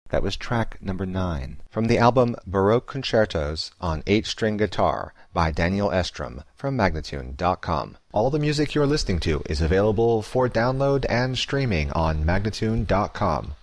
That was track number 9 from the album Baroque Concertos on 8-string guitar by Daniel Estrom from Magnatune.com. All the music you're listening to is available for download and streaming on Magnatune.com.